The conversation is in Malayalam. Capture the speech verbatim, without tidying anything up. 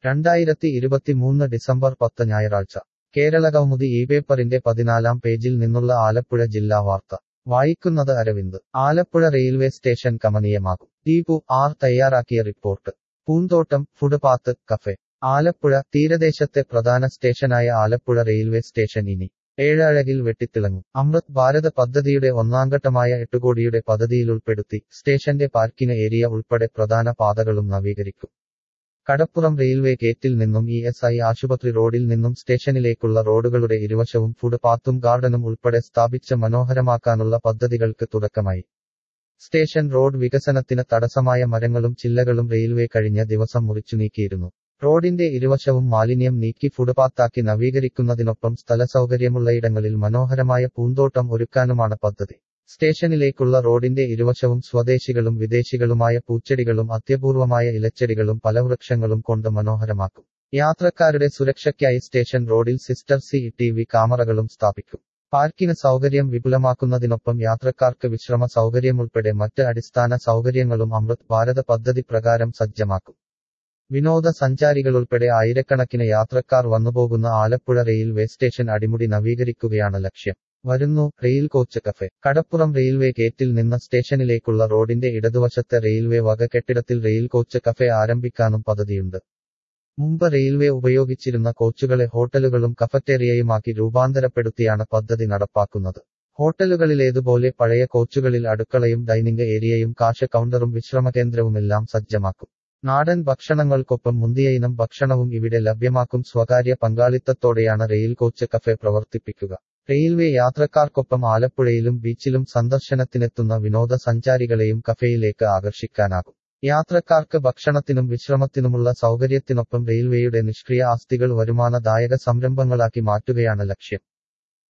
രണ്ടായിരത്തി ഇരുപത്തിമൂന്ന് ഡിസംബർ പത്ത് ഞായറാഴ്ച കേരളകൗമുദി ഈ പേപ്പറിന്റെ പതിനാലാം പേജിൽ നിന്നുള്ള ആലപ്പുഴ ജില്ലാ വാർത്ത വായിക്കുന്നത് അരവിന്ദ്. ആലപ്പുഴ റെയിൽവേ സ്റ്റേഷൻ കമനീയമാകും. ദീപു ആർ തയ്യാറാക്കിയ റിപ്പോർട്ട്. പൂന്തോട്ടം, ഫുട്പാത്ത്, കഫേ. ആലപ്പുഴ തീരദേശത്തെ പ്രധാന സ്റ്റേഷനായ ആലപ്പുഴ റെയിൽവേ സ്റ്റേഷൻ ഇനി ഏഴഴകിൽ വെട്ടിത്തിളങ്ങും. അമൃത് ഭാരത് പദ്ധതിയുടെ ഒന്നാംഘട്ടമായ എട്ടുകോടിയുടെ പദ്ധതിയിലുൾപ്പെടുത്തി സ്റ്റേഷന്റെ പാർക്കിംഗ് ഏരിയ ഉൾപ്പെടെ പ്രധാന പാതകളും നവീകരിക്കും. കടപ്പുറം റെയിൽവേ ഗേറ്റിൽ നിന്നും ഇ എസ് ഐ ആശുപത്രി റോഡിൽ നിന്നും സ്റ്റേഷനിലേക്കുള്ള റോഡുകളുടെ ഇരുവശവും ഫുട്പാത്തും ഗാർഡനും ഉൾപ്പെടെ സ്ഥാപിച്ച് മനോഹരമാക്കാനുള്ള പദ്ധതികൾക്ക് തുടക്കമായി. സ്റ്റേഷൻ റോഡ് വികസനത്തിന് തടസ്സമായ മരങ്ങളും ചില്ലകളും റെയിൽവേ കഴിഞ്ഞ ദിവസം മുറിച്ചു നീക്കിയിരുന്നു. റോഡിന്റെ ഇരുവശവും മാലിന്യം നീക്കി ഫുട്പാത്താക്കി നവീകരിക്കുന്നതിനൊപ്പം സ്ഥലസൗകര്യമുള്ളയിടങ്ങളിൽ മനോഹരമായ പൂന്തോട്ടം ഒരുക്കാനുമാണ് പദ്ധതി. സ്റ്റേഷനിലേക്കുള്ള റോഡിന്റെ ഇരുവശവും സ്വദേശികളും വിദേശികളുമായ പൂച്ചെടികളും അത്യപൂർവമായ ഇലച്ചെടികളും ഫലവൃക്ഷങ്ങളും കൊണ്ട് മനോഹരമാക്കും. യാത്രക്കാരുടെ സുരക്ഷയ്ക്കായി സ്റ്റേഷൻ റോഡിൽ സിസ്റ്റർ സി ടി വി ക്യാമറകളും സ്ഥാപിക്കും. പാർക്കിംഗ് സൗകര്യം വിപുലമാക്കുന്നതിനൊപ്പം യാത്രക്കാർക്ക് വിശ്രമ സൗകര്യമുൾപ്പെടെ മറ്റ് അടിസ്ഥാന സൗകര്യങ്ങളും അമൃത് ഭാരത് പദ്ധതി പ്രകാരം സജ്ജമാക്കും. വിനോദസഞ്ചാരികളുൾപ്പെടെ ആയിരക്കണക്കിന് യാത്രക്കാർ വന്നുപോകുന്ന ആലപ്പുഴ റെയിൽവേ സ്റ്റേഷൻ അടിമുടി നവീകരിക്കുകയാണ് ലക്ഷ്യം. വരുന്നു റെയിൽ കോച്ച് കഫേ. കടപ്പുറം റെയിൽവേ ഗേറ്റിൽ നിന്ന് സ്റ്റേഷനിലേക്കുള്ള റോഡിന്റെ ഇടതുവശത്തെ റെയിൽവേ വക കെട്ടിടത്തിൽ റെയിൽ കോച്ച് കഫേ ആരംഭിക്കാനും പദ്ധതിയുണ്ട്. മുമ്പ് റെയിൽവേ ഉപയോഗിച്ചിരുന്ന കോച്ചുകളെ ഹോട്ടലുകളും കഫറ്റേറിയയുമാക്കി രൂപാന്തരപ്പെടുത്തിയാണ് പദ്ധതി നടപ്പാക്കുന്നത്. ഹോട്ടലുകളിലേതുപോലെ പഴയ കോച്ചുകളിൽ അടുക്കളയും ഡൈനിംഗ് ഏരിയയും കാഷ് കൗണ്ടറും വിശ്രമകേന്ദ്രവുമെല്ലാം സജ്ജമാക്കും. നാടൻ ഭക്ഷണങ്ങൾക്കൊപ്പം മുന്തിയയിനം ഭക്ഷണവും ഇവിടെ ലഭ്യമാക്കും. സ്വകാര്യ പങ്കാളിത്തത്തോടെയാണ് റെയിൽ കോച്ച് കഫേ പ്രവർത്തിപ്പിക്കുക. റെയിൽവേ യാത്രക്കാർക്കൊപ്പം ആലപ്പുഴയിലും ബീച്ചിലും സന്ദർശനത്തിനെത്തുന്ന വിനോദസഞ്ചാരികളെയും കഫേയിലേക്ക് ആകർഷിക്കാനാകും. യാത്രക്കാർക്ക് ഭക്ഷണത്തിനും വിശ്രമത്തിനുമുള്ള സൗകര്യത്തിനൊപ്പം റെയിൽവേയുടെ നിഷ്ക്രിയ ആസ്തികൾ വരുമാനദായക സംരംഭങ്ങളാക്കി മാറ്റുകയാണ് ലക്ഷ്യം.